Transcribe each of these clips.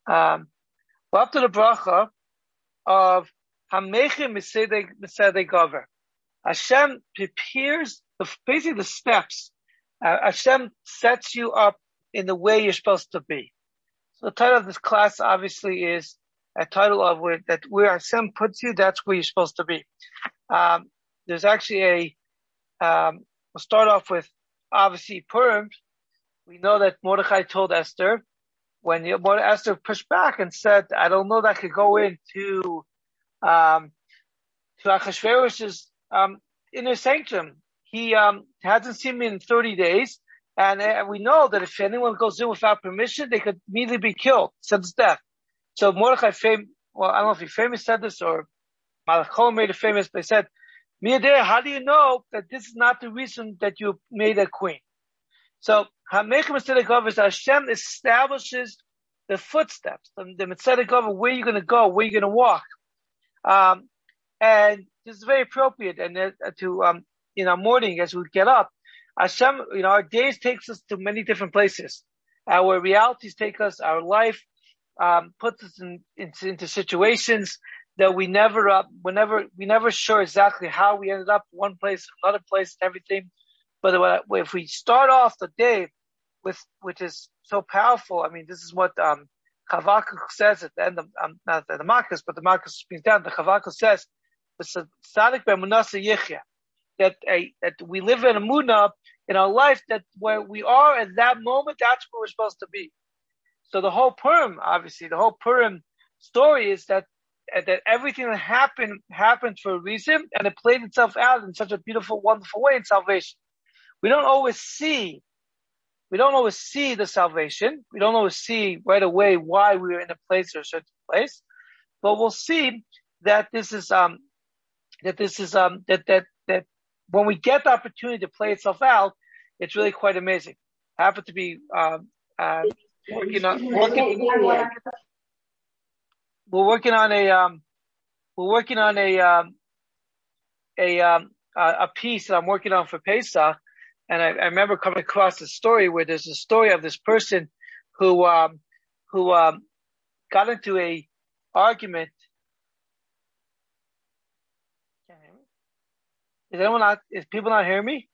Up to the bracha of Hamechim Misedei Gover. Hashem prepares basically the steps. Hashem sets you up in the way you're supposed to be. So the title of this class obviously is a title of where Hashem puts you, that's where you're supposed to be. There's actually we'll start off with obviously Purim. We know that Mordechai told Esther, when Esther pushed back and said, I don't know that I could go into to Achashverosh's inner sanctum. He hasn't seen me in 30 days, and we know that if anyone goes in without permission, they could immediately be killed, sentence death. So Mordechai, I don't know if he famous said this or Malachol made it famous, but he said, Miyadeh, how do you know that this is not the reason that you made a queen? So Hamechim Mitzedek Gover is Hashem establishes the footsteps, the Mitzedek Gover, where you're going to go, where you're going to walk. And this is very appropriate. And in our morning, as we get up, Hashem, our days takes us to many different places. Our realities take us, our life, puts us into situations that we never sure exactly how we ended up one place, another place, and everything. But if we start off the day which is so powerful, I mean, this is what Chavakuk says at the end of not the Marcus, but the Marcus brings down. The Chavakuk says, "Tzadik be'emunah yichya," that we live in a emunah in our life, that where we are at that moment, that's where we're supposed to be. So the whole Purim, obviously, the whole Purim story is that everything that happened for a reason, and it played itself out in such a beautiful, wonderful way in salvation. We don't always see the salvation. We don't always see right away why we were in a place or a certain place, but we'll see that that when we get the opportunity to play itself out, it's really quite amazing. I happen to be working on a piece that I'm working on for Pesach. And I remember coming across a story where there's a story of this person who got into a argument. Is people not hearing me?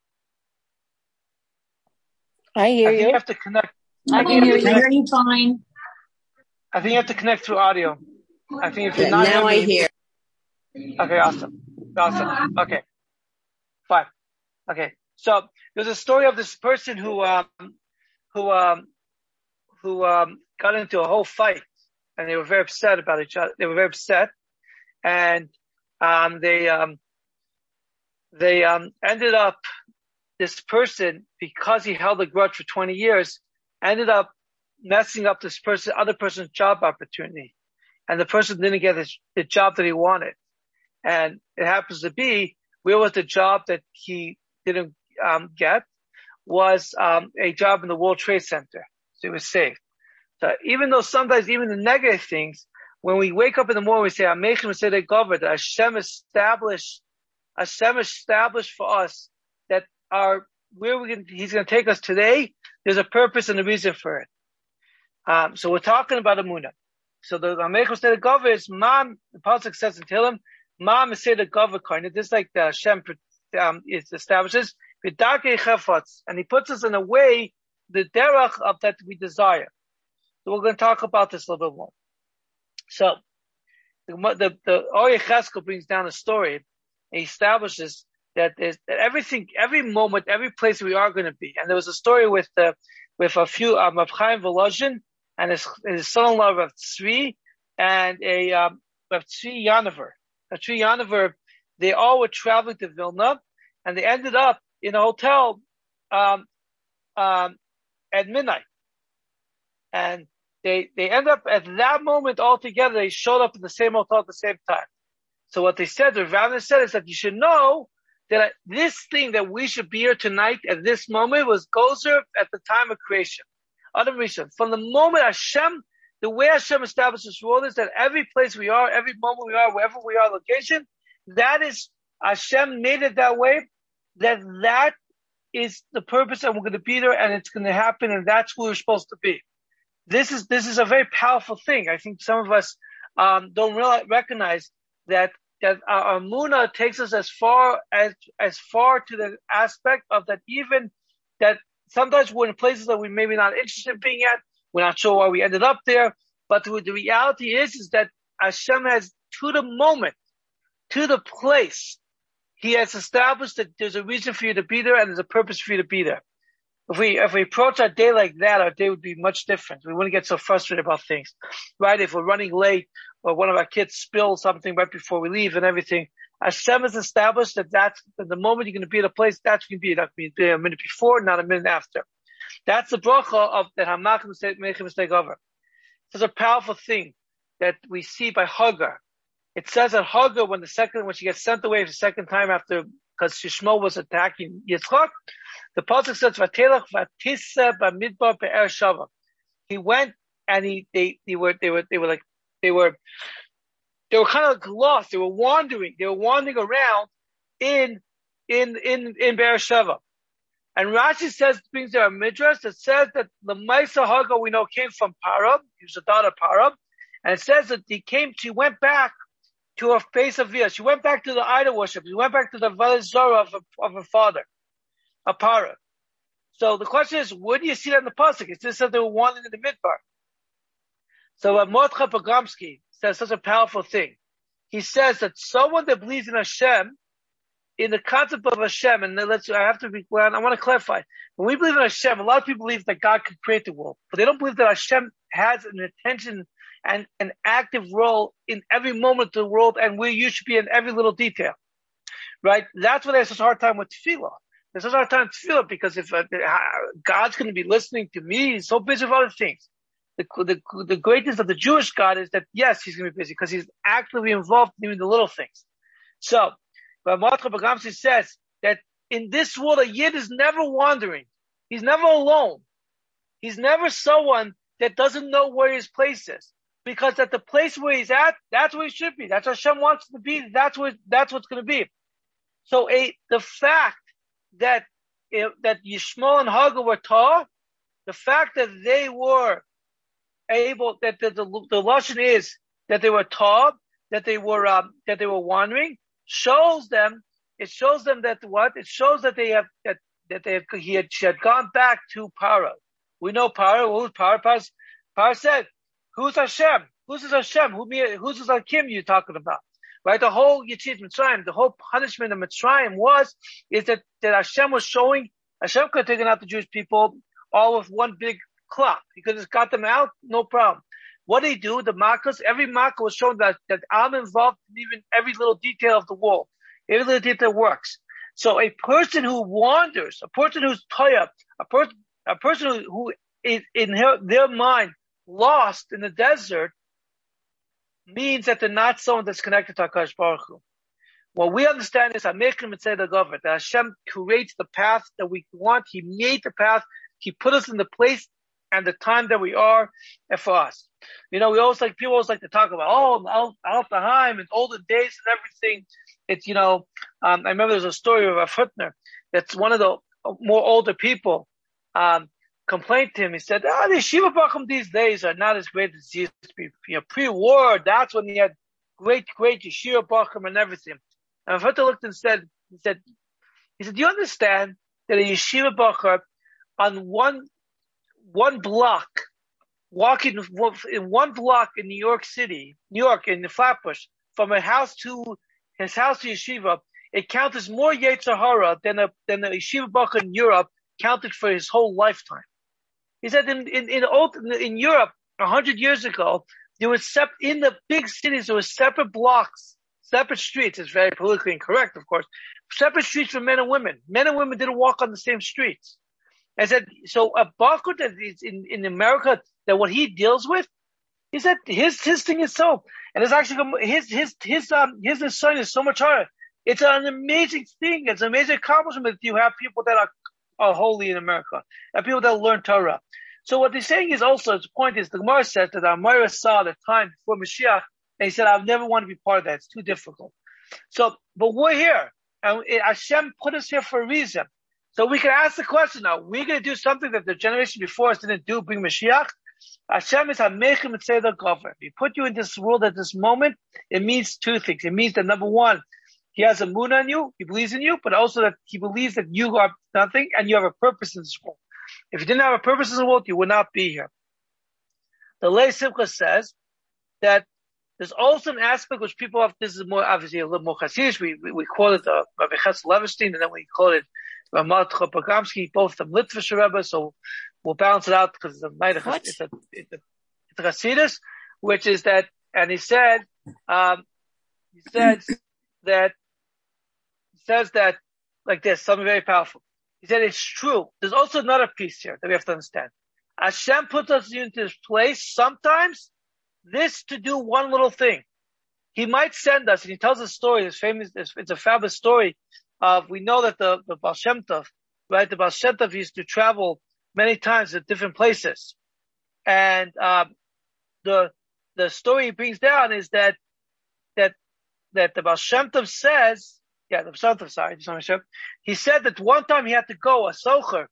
I hear you. You have to connect. I can hear you fine. I think you have to connect through audio. I think if you're not now hearing I me, hear. Okay, awesome. Okay, fine. Okay, so there's a story of this person who got into a whole fight, and they were very upset about each other. They were very upset, and they ended up, this person, because he held a grudge for 20 years, ended up messing up this other person's job opportunity, and the person didn't get the job that he wanted. And it happens to be, where was the job that he didn't get? Was a job in the World Trade Center. So he was saved. So even though sometimes even the negative things, when we wake up in the morning, we say, Hamechim Mitzedek Gover, that Hashem established for us that He's going to take us today. There's a purpose and a reason for it. So we're talking about Emunah. So the Hamechim Mitzedek Gover is the pasuk says in Tehillim, Ma Mitzedek Gover Koine. This is like the Hashem establishes, and He puts us in a way, the derech of that we desire. So we're going to talk about this a little bit more. So the Or Yechezkel brings down a story, and he establishes that everything, every moment, every place we are going to be. And there was a story with a few of Chaim Volozhin and his son-in-law Rav Tzvi and Rav Tzvi Yanover. Rav Tzvi Yanover, they all were traveling to Vilna, and they ended up in a hotel at midnight. And they end up at that moment all together. They showed up in the same hotel at the same time. So what they said, the Ravna said, is that you should know that this thing that we should be here tonight at this moment was Gozer at the time of creation. Other reason, from the moment Hashem, the way Hashem established this world is that every place we are, every moment we are, wherever we are, location, that is, Hashem made it that way, that is the purpose, and we're going to be there, and it's going to happen, and that's where we're supposed to be. this is a very powerful thing. I think some of us don't recognize that our Muna takes us as far to the aspect of that, even that sometimes we're in places that we maybe not interested in being at. We're not sure why we ended up there. But the reality is that Hashem has, to the moment, to the place, He has established that there's a reason for you to be there and there's a purpose for you to be there. If we approach our day like that, our day would be much different. We wouldn't get so frustrated about things, right? If we're running late or one of our kids spills something right before we leave and everything, Hashem has established that that's the moment you're going to be at a place, that's going to be. Not going to be a minute before, not a minute after. That's the bracha of that Hamach Meichel Mistake Over. It's a powerful thing that we see by Hagar. It says that Hagar, when she gets sent away the second time after, because Shishmo was attacking Yitzchak, the pasuk says, "Vatelach vatisa b'midbar be'er shava." He went and they were kind of lost. They were wandering. They were wandering around in Be'er Sheva. And Rashi says, brings there a midrash that says that the Maisa Hagar we know came from Parab. He was a daughter of Parab. And it says that she went back to her face of Via. She went back to the idol worship. She went back to the Avodah Zarah of her father, a Parab. So the question is, where do you see that in the pasuk? It just says they were wandering in the midbar. So Mordechai Pogomsky says such a powerful thing. He says that someone that believes in Hashem, in the concept of Hashem, and I want to clarify. When we believe in Hashem, a lot of people believe that God could create the world, but they don't believe that Hashem has an attention and an active role in every moment of the world, and where you should be in every little detail. Right? That's why there's such a hard time with tefillah. There's such a hard time with tefillah because if God's going to be listening to me, he's so busy with other things. The greatness of the Jewish God is that, yes, he's going to be busy because he's actively involved in even the little things. So, but Mordechai Pogomsky says that in this world, a Yid is never wandering. He's never alone. He's never someone that doesn't know where his place is. Because at the place where he's at, that's where he should be. That's where Hashem wants him to be. That's what's going to be. So the fact that Yishmael and Hagar were taught, the fact that they were able, that the lashon is that they were taught, that they were wandering, shows them that what? It shows that she had gone back to Parah. We know Parah. Who's Parah? Parah said, "Who's Hashem? Who's Hashem? Who's this Hakim you're talking about?" Right? The whole Yetziat Mitzrayim, the whole punishment of Mitzrayim is that Hashem was showing. Hashem could have taken out the Jewish people all with one big clap. He could have got them out, no problem. What did he do? The Makkos, every Makkah was showing that I'm involved in even every little detail of the wall. Every little detail works. So a person who wanders, a person who's toya, a person who is in their mind lost in the desert, means that they're not someone that's connected to HaKadosh Baruch Hu. What we understand is that Hashem creates the path that we want. He made the path. He put us in the place and the time that we are, and for us. People always like to talk about, Al Tahaim and olden days and everything. It's, I remember there's a story of a Hutner that's one of the more older people, complained to him. He said, the Yeshiva Bacham these days are not as great as they used to be. Pre-war, that's when he had great Yeshiva Bacham and everything. And Hutner looked and said, do you understand that a Yeshiva Bacham on one block, walking in one block in New York, in the Flatbush, from his house to Yeshiva, it counts as more Yetzer Hara than a Yeshiva Bachar in Europe counted for his whole lifetime. He said in Europe, 100 years ago, there was in the big cities, there were separate blocks, separate streets. It's very politically incorrect, of course. Separate streets for men and women. Men and women didn't walk on the same streets. I said, so a Bachar that is in America, that what he deals with, he said his thing is so, and it's actually his son is so much harder. It's an amazing thing. It's an amazing accomplishment that you have people that are holy in America, and people that learn Torah. So what they're saying is also, the point is, the Gemara says that Amira saw the time before Mashiach, and he said, I never want to be part of that. It's too difficult. So, but we're here, and Hashem put us here for a reason. So we can ask the question now, we're going to do something that the generation before us didn't do, bring Mashiach? Hashem is Hamechim Tzedek Gover. He put you in this world at this moment. It means two things. It means that number one, He has a moon on you. He believes in you, but also that He believes that you are nothing and you have a purpose in this world. If you didn't have a purpose in the world, you would not be here. The Lei Simcha says that there's also an aspect which people have, this is more, obviously a little more Hasidic. We call it Rabbi Chesed Levenstein, and then we call it Ramat Pogramsky, both the Litvish Rebbe, so we'll balance it out because it's a Hasidus, which is that, and he says that like this, something very powerful. He said it's true. There's also another piece here that we have to understand. Hashem puts us into this place sometimes, this to do one little thing. He might send us, and he tells a story, it's a fabulous story of, we know that the Baal Shem Tov, right? The Baal Shem Tov used to travel many times at different places. And, the story he brings down is that the Baal Shem Tov says, the Baal Shem Tov, sorry, he said that one time he had to go, a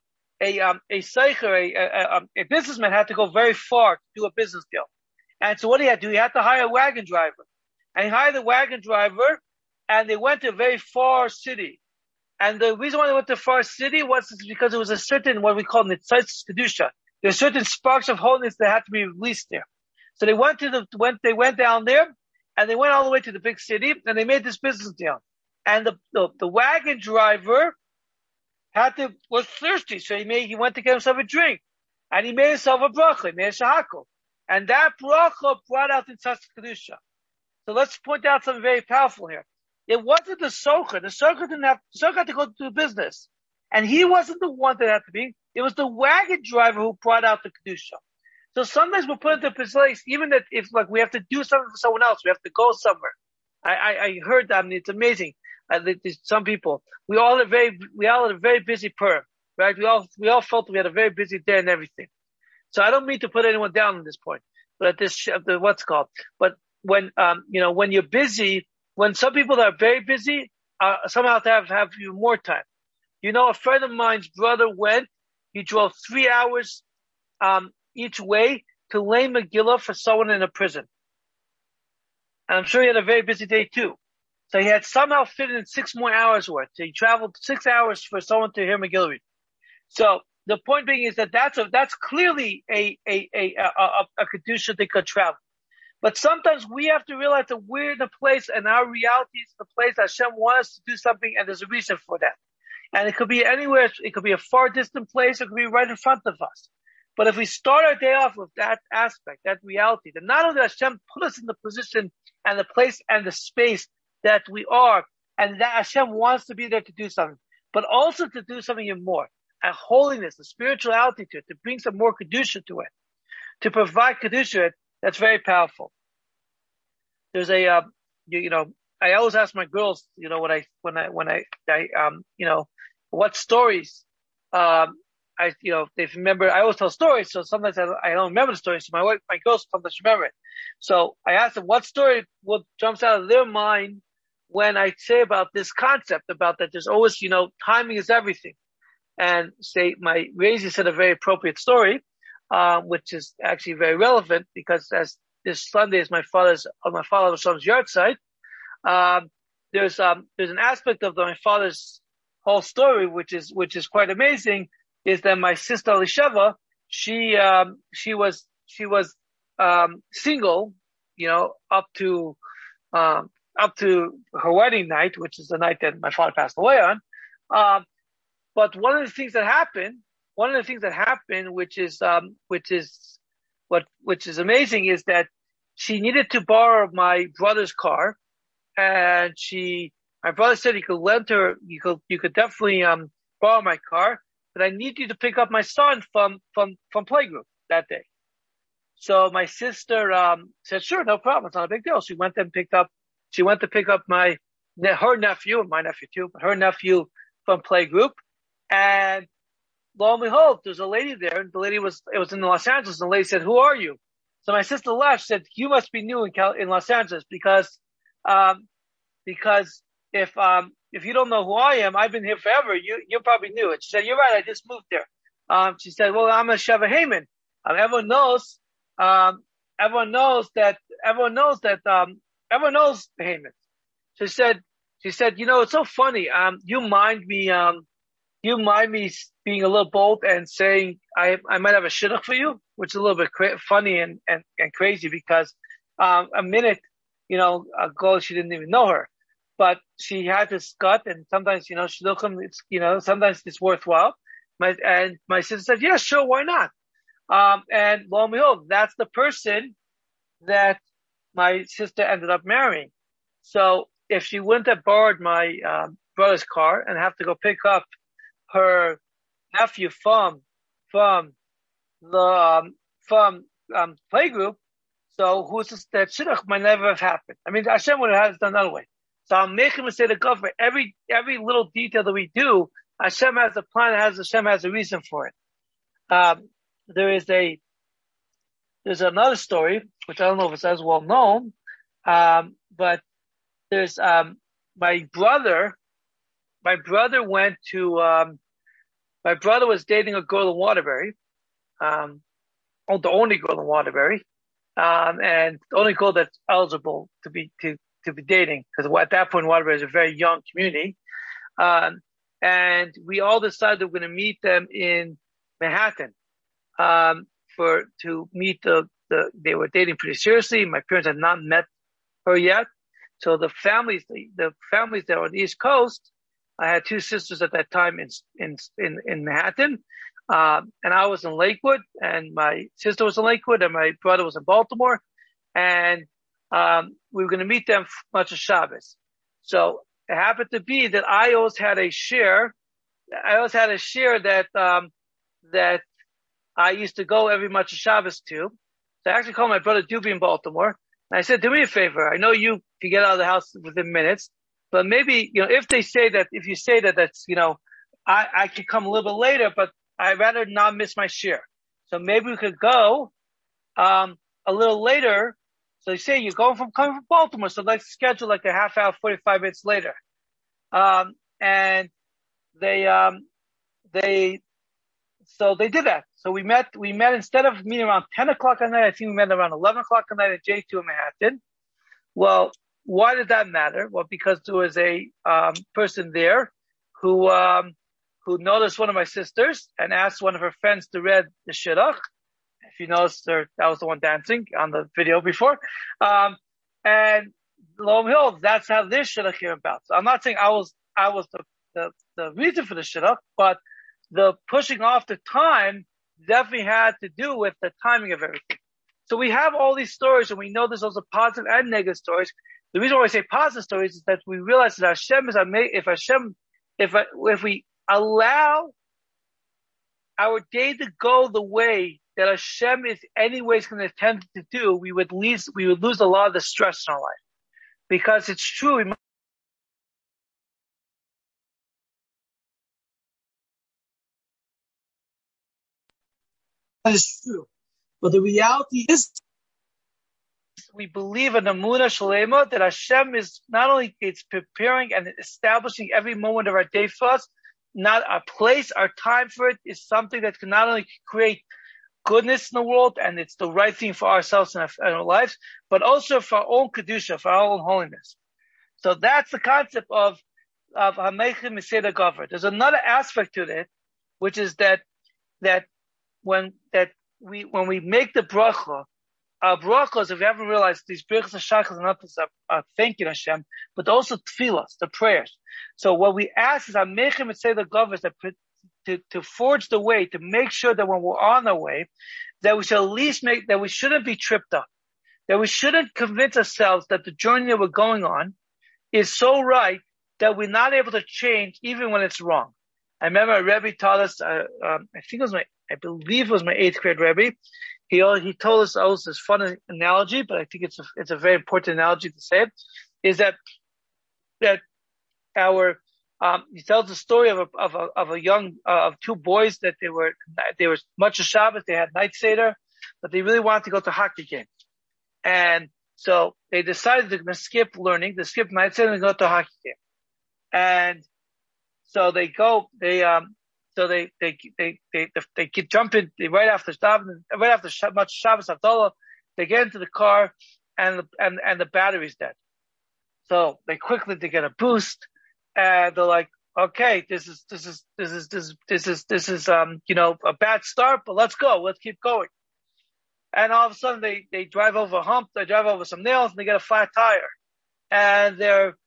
businessman had to go very far to do a business deal. And so what he had to do, he had to hire a wagon driver. And he hired the wagon driver, and they went to a very far city. And the reason why they went to a far city was because it was a certain, what we call Nitzayis Kedusha. There are certain sparks of holiness that had to be released there. So they went down there, and they went all the way to the big city, and they made this business deal. And the wagon driver was thirsty, so he went to get himself a drink. And he made himself a bracha, he made a shahakol. And that bracha brought out the Nitzayis Kedusha. So let's point out something very powerful here. It wasn't the socher. The socher had to go do business. And he wasn't the one that had to be. It was the wagon driver who brought out the Kedusha. So sometimes we're put into a place, even that if like we have to do something for someone else, we have to go somewhere. I heard that, it's amazing. Some people, we all had a very busy perm, right? We all felt we had a very busy day and everything. So I don't mean to put anyone down at this point, but at this, but when you're busy, when some people that are very busy, somehow have even more time. A friend of mine's brother he drove 3 hours, each way to lay Megillah for someone in a prison. And I'm sure he had a very busy day too. So he had somehow fit in 6 more hours worth. So he traveled 6 hours for someone to hear Megillah read. So the point being is that that's clearly a kedusha that could travel. But sometimes we have to realize that we're in a place, and our reality is the place that Hashem wants us to do something, and there's a reason for that. And it could be anywhere. It could be a far distant place. It could be right in front of us. But if we start our day off with that aspect, that reality, then not only does Hashem put us in the position and the place and the space that we are, and that Hashem wants to be there to do something, but also to do something even more. A holiness, a spirituality to it, to bring some more kedusha to it, to provide kedusha. That's very powerful. There's I always ask my girls, what stories, they remember. I always tell stories, so sometimes I don't remember the story. So my girls sometimes remember it. So I ask them what jumps out of their mind when I say about this concept, about that there's always, timing is everything. And my Raisi said a very appropriate story, which is actually very relevant because as this Sunday is my father's son's yard site, there's an aspect of my father's whole story, which is quite amazing, is that my sister Elisheva, she was single, up to her wedding night, which is the night that my father passed away on. But one of the things that happened, which is amazing, is that she needed to borrow my brother's car, and my brother said he could lend her, you could definitely borrow my car, but I need you to pick up my son from playgroup that day. So my sister said, sure, no problem, it's not a big deal. She went to pick up her nephew, my nephew too, but her nephew from playgroup. And lo and behold, there's a lady there, and it was in Los Angeles, and the lady said, who are you? So my sister laughed, said, you must be new in Los Angeles because if you don't know who I am, I've been here forever, you're probably new. And she said, you're right, I just moved there. She said, well, I'm a Sheva Haman. Everyone knows Behemoth. She said, it's so funny. You mind me being a little bold and saying I might have a shidduch for you, which is a little bit funny and crazy because, a minute, ago she didn't even know her, but she had this gut, and sometimes, shidduchim, it's, sometimes it's worthwhile. My sister said, yeah, sure, why not? And lo and behold, that's the person that my sister ended up marrying. So if she wouldn't have borrowed my brother's car and have to go pick up her nephew from the playgroup, so who's this, that shidduch might never have happened. I mean, Hashem would have had it done another way. So I'm making a mistake of for every little detail that we do. Hashem has a plan. Hashem has a reason for it. There's another story, which I don't know if it's as well known, but there's, my brother was dating a girl in Waterbury, the only girl in Waterbury, and the only girl that's eligible to be dating, because at that point Waterbury is a very young community, and we all decided we're going to meet them in Manhattan, to meet they were dating pretty seriously. My parents had not met her yet. So the families that were on the East Coast, I had two sisters at that time in Manhattan. And I was in Lakewood, and my sister was in Lakewood, and my brother was in Baltimore. And, we were going to meet them much of Shabbos. So it happened to be that I always had a share that I used to go every much of Shabbos to. So I actually called my brother Doobie in Baltimore. And I said, do me a favor. I know you can get out of the house within minutes, but maybe, if you say that that's, I could come a little bit later, but I'd rather not miss my share. So maybe we could go, a little later. So you say you're coming from Baltimore. So let's schedule like a half hour, 45 minutes later. And so they did that. So we met instead of meeting around 10 o'clock at night, I think we met around 11 o'clock at night at J2 in Manhattan. Well, why did that matter? Well, because there was a, person there who noticed one of my sisters and asked one of her friends to read the shidduch. If you noticed, that was the one dancing on the video before. And lo and behold, that's how this shidduch came about. So I'm not saying I was the reason for the shidduch, but the pushing off the time definitely had to do with the timing of everything. So we have all these stories, and we know there's also positive and negative stories. The reason why I say positive stories is that we realize that Hashem is if we allow our day to go the way that Hashem is anyways going to attempt to do, we would lose a lot of the stress in our life. Because it's true. That is true. But the reality is, we believe in the Emunah Shalema that Hashem is not only it's preparing and establishing every moment of our day for us, not our place, our time for it is something that can not only create goodness in the world, and it's the right thing for ourselves and our lives, but also for our own kedusha, for our own holiness. So that's the concept of Hameichim Miseda Gavra. There's another aspect to it, which is that when we make the bracha, our brachas, if you haven't realized, these brachas of shachas are not just thanking Hashem, but also tefillas, the prayers. So what we ask is Hameichim Miseda Gavra, to forge the way, to make sure that when we're on our way, that we shall at least that we shouldn't be tripped up, that we shouldn't convince ourselves that the journey that we're going on is so right that we're not able to change even when it's wrong. I remember a Rebbe taught us, I believe it was my 8th grade Rebbe. He told us also this fun analogy, but I think it's a very important analogy to say, is that our, he tells the story of two boys that they were much of Shabbos, they had night seder, but they really wanted to go to hockey game. And so they decided they're going to skip learning, to skip night seder and go to hockey game. And so so So they keep jumping right after Shabbos Havdalah. They get into the car and the battery's dead. So they get a boost and they're like, okay, this is a bad start, but let's go. Let's keep going. And all of a sudden they drive over a hump, they drive over some nails and they get a flat tire. And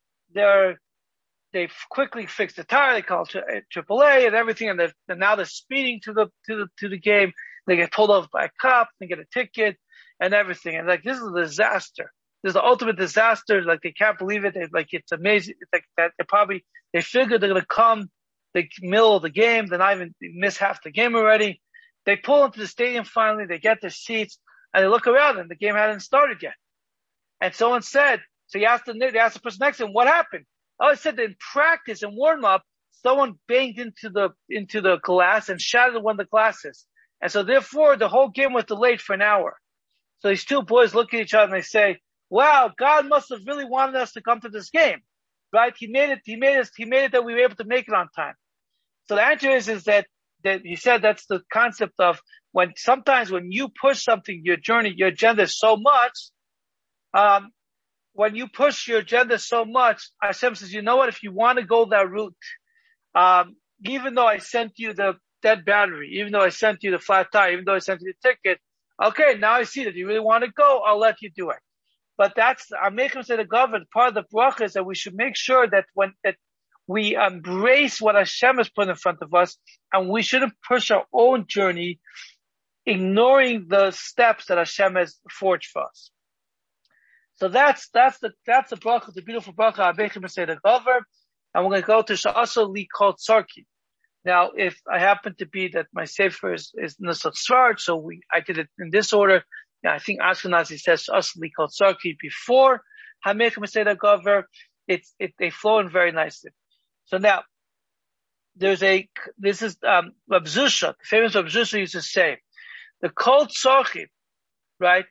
they quickly fix the tire. They call AAA and everything, and now they're speeding to the game. They get pulled over by a cop. They get a ticket and everything. And like, this is a disaster. This is the ultimate disaster. Like, they can't believe it. It's amazing. It's like that. They figure they're gonna come the middle of the game. They're not even miss half the game already. They pull into the stadium finally. They get their seats and they look around and the game hadn't started yet. And someone said, so they asked the person next to him, what happened? Oh, I said that in practice and warm up, someone banged into the glass and shattered one of the glasses. And so therefore the whole game was delayed for an hour. So these two boys look at each other and they say, wow, God must have really wanted us to come to this game, right? He made it that we were able to make it on time. So the answer is that he said that's the concept of sometimes when you push something, your agenda so much, when you push your agenda so much, Hashem says, you know what, if you want to go that route, even though I sent you the dead battery, even though I sent you the flat tire, even though I sent you the ticket, okay, now I see that you really want to go, I'll let you do it. But I'm making say the government, part of the bracha is that we should make sure that we embrace what Hashem has put in front of us, and we shouldn't push our own journey, ignoring the steps that Hashem has forged for us. So that's the bracha, the beautiful bracha, Abechim say the government, and we're going to go to Sha'asa Li Kol Tzarki. Now, if I happen to be that my sefer is Nusach Sfarad, so I did it in this order. Yeah, I think Ashkenazi says Sha'asa Li Kol Tzarki before Hamechim say the government. They flow in very nicely. So now, this is Rav Zusha, the famous Rav Zusha used to say, the Kol Tzarki, right?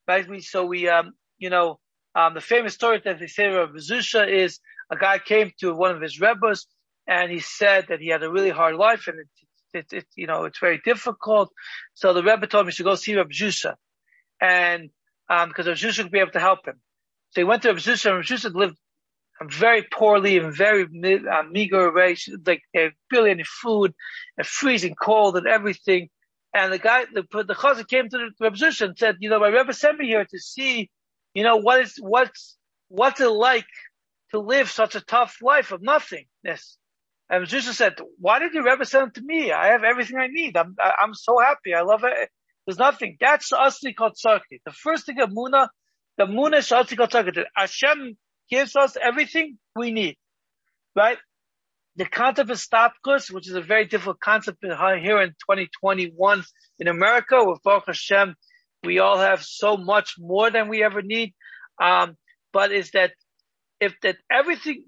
The famous story that they say of Zusha is a guy came to one of his rebbes and he said that he had a really hard life and it's very difficult. So the rebbe told him he should go see Rav Zusha, and because Rav Zusha would be able to help him. So he went to Rav Zusha, and Rav Zusha lived very poorly and very meager way, like barely any food and freezing cold and everything. And the chazan came to the Rav Zusha and said, my rebbe sent me here to see, what's it like to live such a tough life of nothingness. And Zusha said, why did your rebbe send it to me? I have everything I need. I'm so happy. I love it. There's nothing. That's Asli Kol Tzarki. The first thing of Muna, the Muna is Asli Kol Tzarki. Hashem gives us everything we need, right? The concept of stopkus, which is a very difficult concept here in 2021 in America, with Baruch Hashem, we all have so much more than we ever need. But is that everything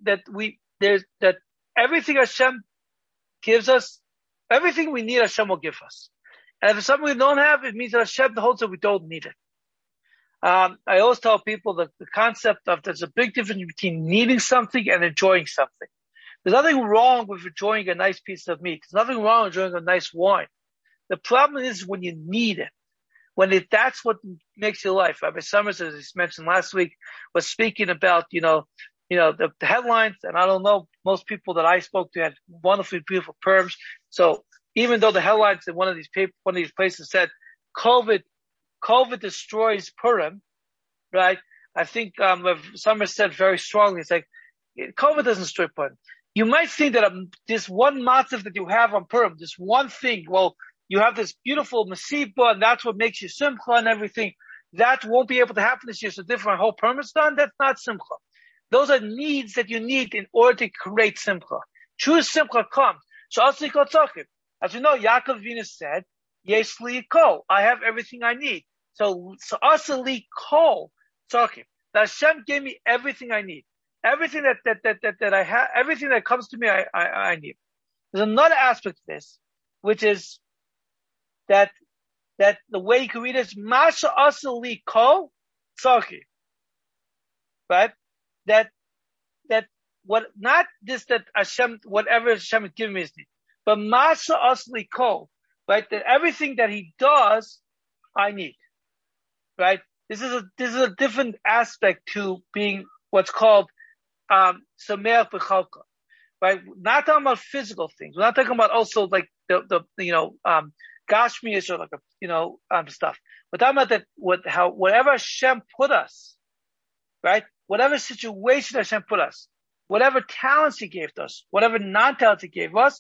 everything Hashem gives us, everything we need, Hashem will give us. And if it's something we don't have, it means that Hashem holds it, we don't need it. I always tell people that the concept of there's a big difference between needing something and enjoying something. There's nothing wrong with enjoying a nice piece of meat. There's nothing wrong with enjoying a nice wine. The problem is when you need it. That's what makes your life. Rabbi Summers, as he mentioned last week, was speaking about, the headlines, and I don't know, most people that I spoke to had wonderfully beautiful perms. So even though the headlines in one of these places said, COVID destroys Purim, right? I think, Summers said very strongly, it's like, COVID doesn't destroy Purim. You might think that this one matzav that you have on Purim, this one thing, well, you have this beautiful Masiba, and that's what makes you Simcha and everything. That won't be able to happen this year, so different whole Purim is done. That's not Simcha. Those are needs that you need in order to create Simcha. True Simcha comes. So Asli Kol Tzarki. As you know, Yaakov Avinu said, Yesh li kol, I have everything I need. So Asli Kol Tzarki. That Hashem gave me everything I need. Everything that I have, everything that comes to me, I need. There's another aspect of this, which is that the way you can read it is Masha Asli Kol Tzarki. Right? That what not this that Hashem, whatever Hashem has given me is need. But Masa Asli Kol, right? That everything that he does, I need, right? This is a different aspect to being what's called Sameach B'Chalka, right? Not talking about physical things. We're not talking about also like the Gashmias or like stuff. We're talking about that whatever Hashem put us, right? Whatever situation Hashem put us, whatever talents He gave us, whatever non-talents He gave us,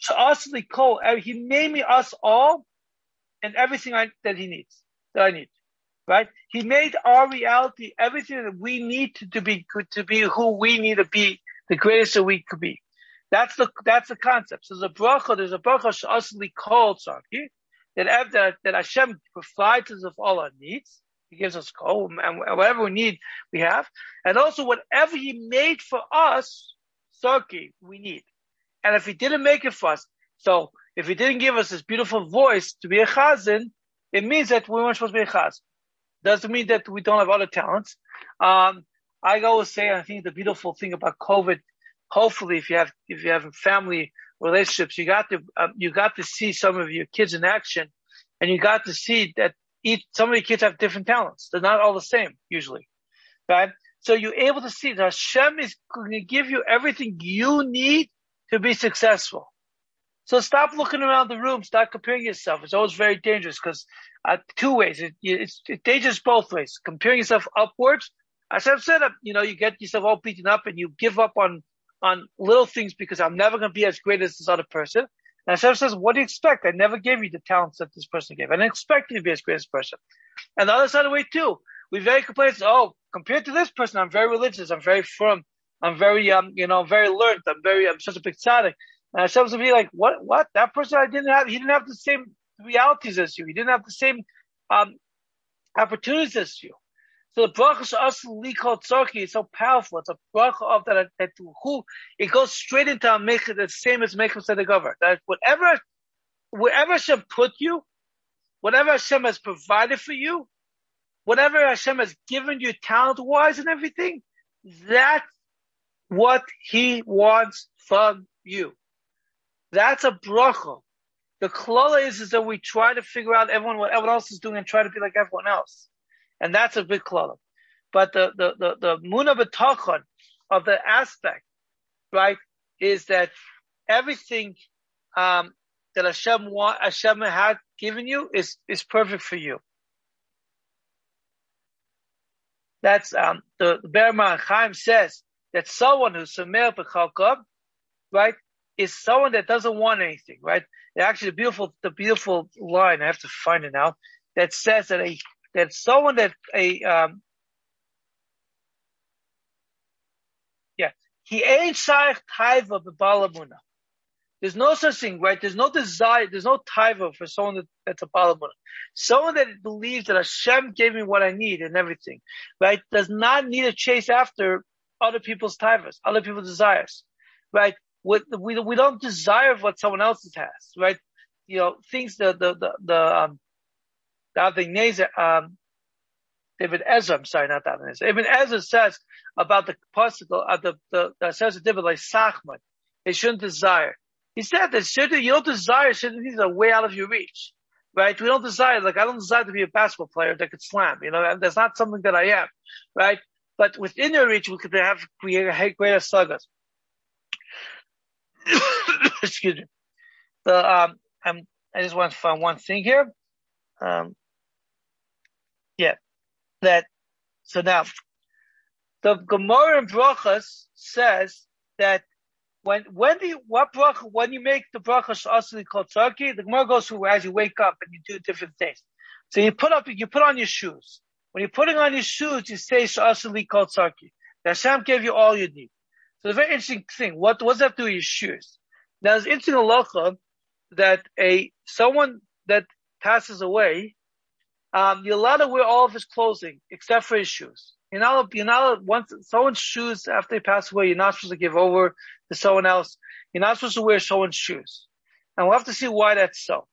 He made me us all and everything that He needs, that I need, right? He made our reality, everything that we need to be good, to be who we need to be, the greatest that we could be. That's the concept. So there's a bracha she'asli kol tzarki, that Hashem provides us of all our needs. He gives us kol, and whatever we need, we have. And also whatever He made for us, tzarki, we need. And if He didn't make it for us, so if He didn't give us this beautiful voice to be a chazan, it means that we weren't supposed to be a chazan. Doesn't mean that we don't have other talents. I always say, I think the beautiful thing about COVID, hopefully if you have family relationships, you got to see some of your kids in action, and you got to see that some of the kids have different talents. They're not all the same usually, right? So you're able to see that Hashem is going to give you everything you need to be successful. So stop looking around the room, start comparing yourself. It's always very dangerous because two ways. It's dangerous both ways. Comparing yourself upwards. As I've said, you get yourself all beaten up and you give up on little things because I'm never going to be as great as this other person. And Hashem says, what do you expect? I never gave you the talents that this person gave. I didn't expect you to be as great as this person. And the other side of the way too, we very complacent. Oh, compared to this person, I'm very religious. I'm very firm. I'm very, very learned. I'm such a big tzaddik. And Hashem will be like, what? That person he didn't have the same realities as you. He didn't have the same, opportunities as you. So the bracha she'asli kol tzarki is so powerful. It's a bracha of that who it goes straight into a mechah, the same as mechah tzedekavar. That wherever Hashem put you, whatever Hashem has provided for you, whatever Hashem has given you talent-wise and everything, that's what He wants from you. That's a bracha. The klala is that we try to figure out what everyone else is doing and try to be like everyone else. And that's a big klala. But the muna b'tachon of the aspect, right, is that everything, that Hashem had given you is perfect for you. That's, the Berman Chaim says that someone who's sameach b'chalka, right, is someone that doesn't want anything, right? Actually, the beautiful line, I have to find it now, that says that someone that he ain't shaykh taiva b'balamuna. There's no such thing, right? There's no desire, there's no taiva for someone that's a balamuna. Someone that believes that Hashem gave me what I need and everything, right? Does not need to chase after other people's taivas, other people's desires, right? We don't desire what someone else has, right? Things Ibn Ezra, I'm sorry, not that Ezra. Ibn Ezra says about the possible, the says like Sachman. They shouldn't desire. He said that you don't desire certain things that are way out of your reach, right? We don't desire, like I don't desire to be a basketball player that could slam, that's not something that I am, right? But within your reach, we could have greater sagas. Excuse me. I just want to find one thing here. So now, the Gemara in Brachas says that when you make the bracha she'asli kol tzarki, the Gemara goes through as you wake up and you do different things. So you put on your shoes. When you're putting on your shoes, you say she'asli kol tzarki. Hashem gave you all you need. So it's a very interesting thing. What does that have to do with your shoes? Now, it's interesting halacha that someone that passes away, you're allowed to wear all of his clothing except for his shoes. You're not once someone's shoes after they pass away, you're not supposed to give over to someone else. You're not supposed to wear someone's shoes. And we'll have to see why that's so.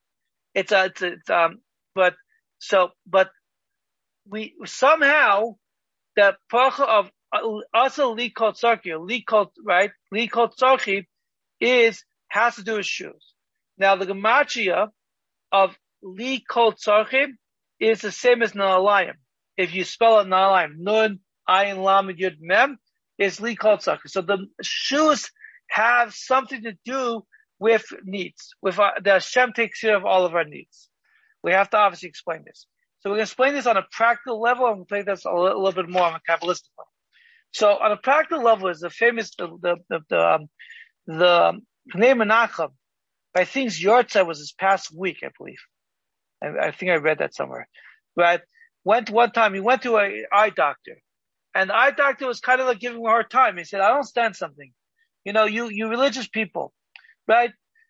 But we somehow the bracha of also li kol tzarki, right? Li kol tzarki has to do with shoes. Now the gematria of li kol tzarchim is the same as na'alayim. If you spell it na'alayim, nun, ayin, lamed, yud, mem, is li kol tzarchim. So the shoes have something to do with needs. With the Hashem takes care of all of our needs. We have to obviously explain this. So we're going to explain this on a practical level, and we'll play this a little bit more on a Kabbalistic level. So on a practical level is the famous, the Pnei Menachem, I think Yortzeit was this past week, I believe. I think I read that somewhere. Right? One time he went to an eye doctor, and the eye doctor was kind of like giving him a hard time. He said, I don't understand something. You religious people, right?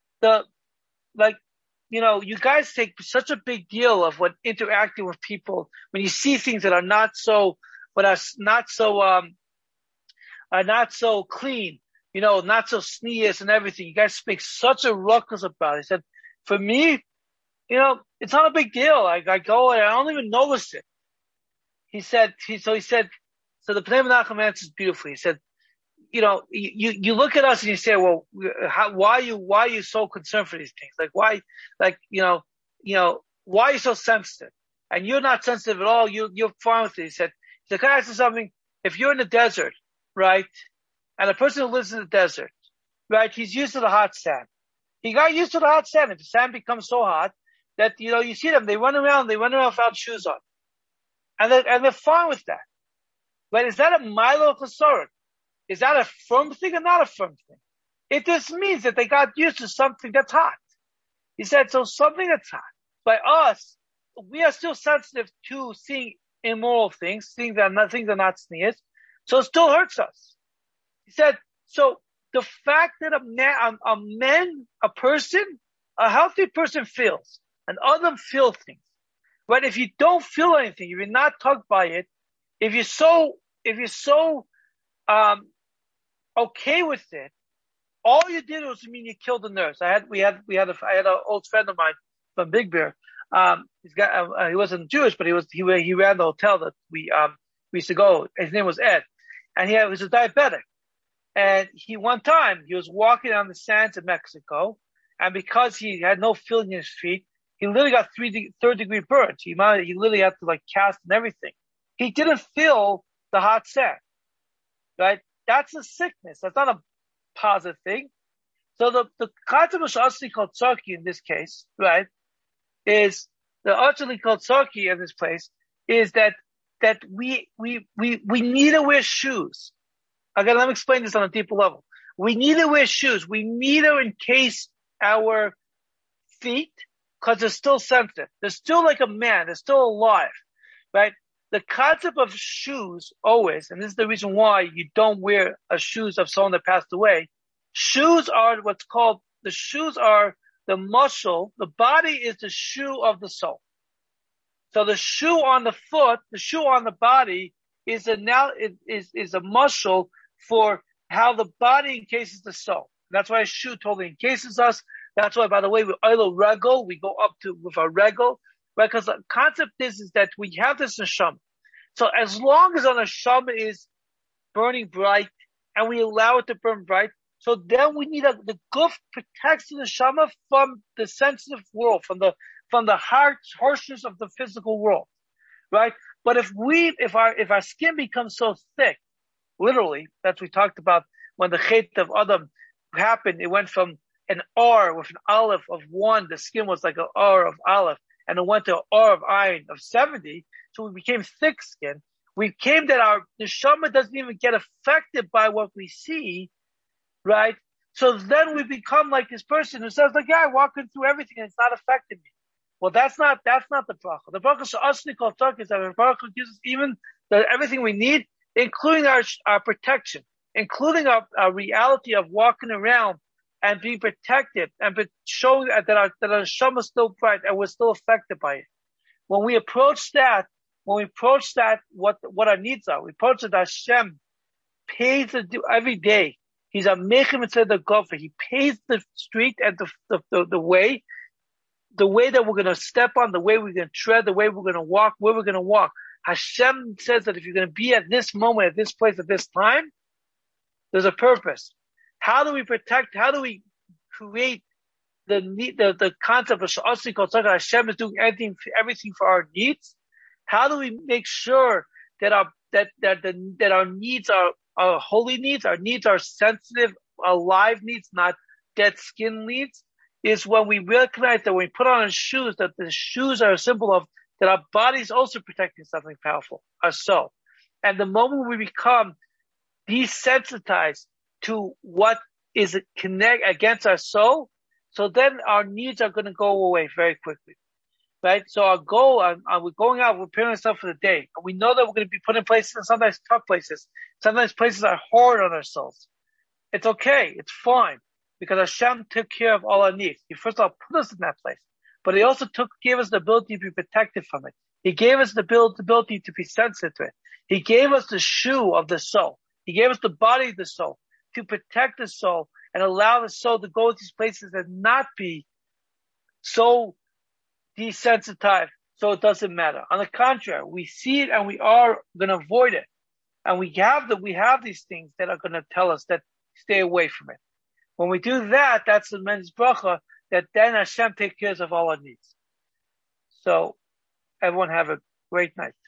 You guys take such a big deal of when interacting with people, when you see things that are not so clean, not so sneeze and everything. You guys make such a ruckus about it. He said, for me, it's not a big deal. I go and I don't even notice it. So the Pnei Menachem answers beautifully. He said, you look at us and you say, well, why are you so concerned for these things? Why are you so sensitive? And you're not sensitive at all. You're fine with it. He said, can I ask you something? If you're in the desert, right? And a person who lives in the desert, right? He's used to the hot sand. He got used to the hot sand. If the sand becomes so hot that, you see them, they run around without shoes on. And they're fine with that. But is that a milo chasaron? Is that a firm thing or not a firm thing? It just means that they got used to something that's hot. He said, so something that's hot. By us, we are still sensitive to seeing immoral things, things that are not sneers. So it still hurts us. He said, so the fact that a healthy person feels, and others feel things. But if you don't feel anything, if you're not tugged by it, if you're so okay with it, all you did was mean you killed the nurse. I had an old friend of mine from Big Bear. He wasn't Jewish, but he ran the hotel that we used to go. His name was Ed, and he was a diabetic. And one time he was walking on the sands of Mexico, and because he had no feeling in his feet, he literally got third-degree burns. He literally had to cast and everything. He didn't feel the hot sand, right? That's a sickness. That's not a positive thing. So the concept of Ashli called Tzarki in this case, right, is the Ashli called Tzarki in this place is that we need to wear shoes. Again, let me explain this on a deeper level. We need to wear shoes. We need to encase our feet because they're still sensitive. They're still like a man. They're still alive, right? The concept of shoes always, and this is the reason why you don't wear shoes of someone that passed away. Shoes are the muscle. The body is the shoe of the soul. So the shoe on the foot, the shoe on the body is a muscle for how the body encases the soul. That's why a shoe totally encases us. That's why, by the way, with oilo regel, we go up with our regel, right? Because the concept is that we have this neshama. So as long as our neshama is burning bright and we allow it to burn bright, so then we need the guf protects the neshama from the sensitive world, from the harshness of the physical world, right? But if our skin becomes so thick, literally, that's we talked about when the Chet of Adam happened, it went from an R with an Aleph of 1, the skin was like an R of Aleph, and it went to an R of Ayin of 70, so we became thick skin. We came that our neshama doesn't even get affected by what we see, right? So then we become like this person who says, I'm walking through everything and it's not affecting me. Well, that's not the bracha. The bracha is Ashli Kol Tzarki, is that the bracha gives us even everything we need, including our protection, including our reality of walking around and being protected and showing that our neshama is still bright and we're still affected by it. When we approach that, what our needs are, we approach it, Hashem pays every day. He's a mechem instead of gopher. He pays the street and the way that we're going to step on, the way we're going to tread, the way we're going to walk, where we're going to walk. Hashem says that if you're going to be at this moment, at this place, at this time, there's a purpose. How do we protect? How do we create the concept of Hashem is doing everything for our needs. How do we make sure that our needs are holy needs, our needs are sensitive, alive needs, not dead skin needs? Is when we recognize that when we put on our shoes, that the shoes are a symbol of that our body is also protecting something powerful, our soul. And the moment we become desensitized to what is connect against our soul, so then our needs are going to go away very quickly, right? So our goal, we're going out, we're preparing ourselves for the day. And we know that we're going to be put in places, and sometimes tough places. Sometimes places are hard on our souls. It's okay. It's fine. Because Hashem took care of all our needs. He first of all put us in that place. But He also gave us the ability to be protected from it. He gave us the ability to be sensitive to it. He gave us the shoe of the soul. He gave us the body of the soul to protect the soul and allow the soul to go to these places and not be so desensitized so it doesn't matter. On the contrary, we see it and we are going to avoid it. And we have these things that are going to tell us that stay away from it. When we do that, that's the men's bracha, that then Hashem takes care of all our needs. So everyone have a great night.